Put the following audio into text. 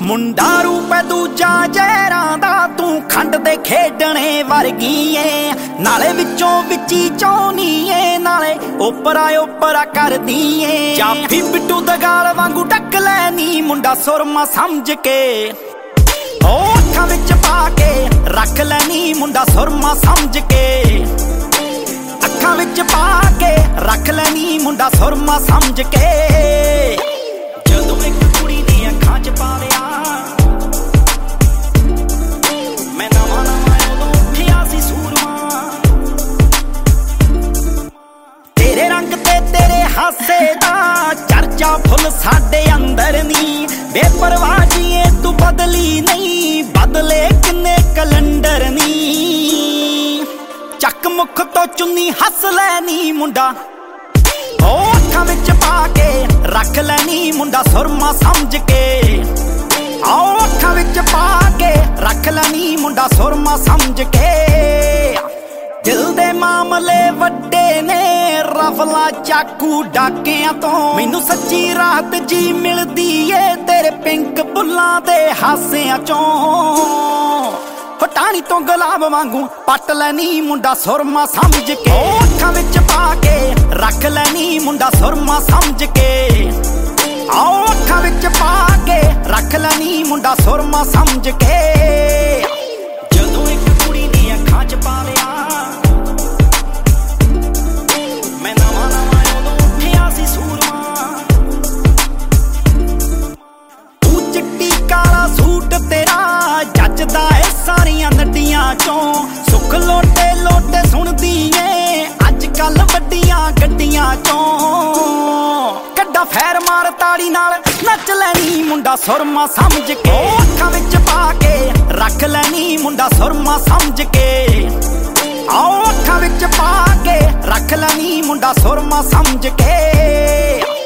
ਮੁੰਡਾ ਰੂਪ ਦੂਜਾ ਜ਼ਹਿਰਾਂ ਦਾ ਤੂੰ ਖੰਡ ਦੇ ਖੇਡਣੇ ਵਰਗੀ ਏ ਨਾਲੇ ਵਿੱਚੋਂ ਵਿੱਚੀ ਚਾਉਣੀ ਏ ਨਾਲੇ ਓਪਰਾ ਕਰਦੀ ਏ ਚਾਫੀ ਬਿੱਟੂ ਦਗਾਲ ਵਾਂਗੂ ਡੱਕ ਲੈਨੀ ਮੁੰਡਾ ਸੁਰਮਾ ਸਮਝ ਕੇ ਉਹ ਅੱਖਾਂ ਵਿੱਚ ਪਾ ਕੇ ਰੱਖ ਲੈਨੀ ਮੁੰਡਾ ਸੁਰਮਾ ਸਮਝ ਕੇ ਅੱਖਾਂ ਵਿੱਚ ਪਾ ਕੇ ਰੱਖ ਲੈਨੀ ਮੁੰਡਾ ਸੁਰਮਾ ਸਮਝ ਕੇ ਜਦੋਂ ਇੱਕ ਕੁੜੀ ਦੀ ਅੱਖਾਂ 'ਚ ਪਾ ਲਿਆ ਮੈਂ ਨਵਾਂ ਉਦੋਂ ਉੱਠਿਆ ਸੀ ਸੂਰਮਾ ਤੇਰੇ ਰੰਗ ਤੇ ਤੇਰੇ ਹਾਸੇ ਦਾ ਚਰਚਾ ਫੁੱਲ ਸਾਡੇ ਅੰਦਰ ਨੀ ਬੇਪਰਵਾਹ ਜੀਏ ਤੂੰ ਬਦਲੀ ਨਹੀਂ ਬਦਲੇ ਕਿੰਨੇ ਕੈਲੰਡਰ ਨੀ ਚੱਕ ਮੁੱਖ ਤੋਂ ਚੁੰਨੀ ਹੱਸ ਲੈਨੀ ਮੁੰਡਾ ਉਹ ਅੱਖਾਂ ਵਿੱਚ ਪਾ ਕੇ ਰੱਖ ਲੈਨੀ ਮੁੰਡਾ ਸੁਰਮਾ ਸਮਝ ਕੇ ਆਓ ਅੱਖਾਂ ਵਿੱਚ ਪਾ ਕੇ ਰੱਖ ਲੈਨੀ ਮੁੰਡਾ ਸੁਰਮਾ ਸਮਝ ਕੇ ਦਿਲ ਦੇ ਮਾਮਲੇ ਵੱਡੇ ਨੇ ਰਫਲਾ ਚਾਕੂ ਡਾਕਿਆਂ ਤੋਂ ਮੈਨੂੰ ਸੱਚੀ ਰਾਹਤ ਜੀ ਮਿਲਦੀ ਏ ਤੇਰੇ ਪਿੰਕ ਬੁੱਲਾਂ ਦੇ ਹਾਸਿਆਂ ਚੋਂ ਫਟਾਣੀ ਤੋਂ ਗੁਲਾਬ ਵਾਂਗੂ ਪੱਟ ਲੈਨੀ ਮੁੰਡਾ ਸੁਰਮਾ ਸਮਝ ਕੇ ਉਹ ਅੱਖਾਂ ਵਿੱਚ ਪਾ ਕੇ ਰੱਖ ਲੈਨੀ ਮੁੰਡਾ ਸੁਰਮਾ ਸਮਝ ਕੇ ਆਓ ਅੱਖਾਂ ਵਿੱਚ ਪਾ ਕੇ ਰੱਖ ਲੈਨੀ ਮੁੰਡਾ ਸੁਰਮਾ ਸਮਝ ਕੇ ਜਦੋਂ ਇੱਕ ਕੁੜੀ ਦੀ ਅੱਖਾਂ 'ਚ ਪਾ ਲਿਆ ਮੈਂ ਨਵਾਂ ਉਦੋਂ ਉੱਠਿਆ ਸੀ ਸੂਰਮਾ ਤੂੰ ਚਿੱਟੀ ਕਾਲਾ ਸੂਟ ਤੇਰਾ ਜੱਜਦਾ ਏ ਸਾਰੀਆਂ ਨੱਡੀਆਂ ਚੋਂ ਸੁੱਖ ਲੋਟੇ ਸੁਣਦੀ ਏ ਅੱਜ ਕੱਲ ਵੱਡੀਆਂ ਗੱਡੀਆਂ ਚੋਂ ਕੱਡਾ ਫੈਰ ਮਾਰ ਤਾੜੀ ਨਾਲ ਨੱਚ ਲੈਨੀ ਮੁੰਡਾ ਸੁਰਮਾ ਸਮਝ ਕੇ ਉਹ ਅੱਖਾਂ ਵਿੱਚ ਪਾ ਕੇ ਰੱਖ ਲੈਨੀ ਮੁੰਡਾ ਸੁਰਮਾ ਸਮਝ ਕੇ ਆਓ ਅੱਖਾਂ ਵਿੱਚ ਪਾ ਕੇ ਰੱਖ ਲੈਨੀ ਮੁੰਡਾ ਸੁਰਮਾ ਸਮਝ ਕੇ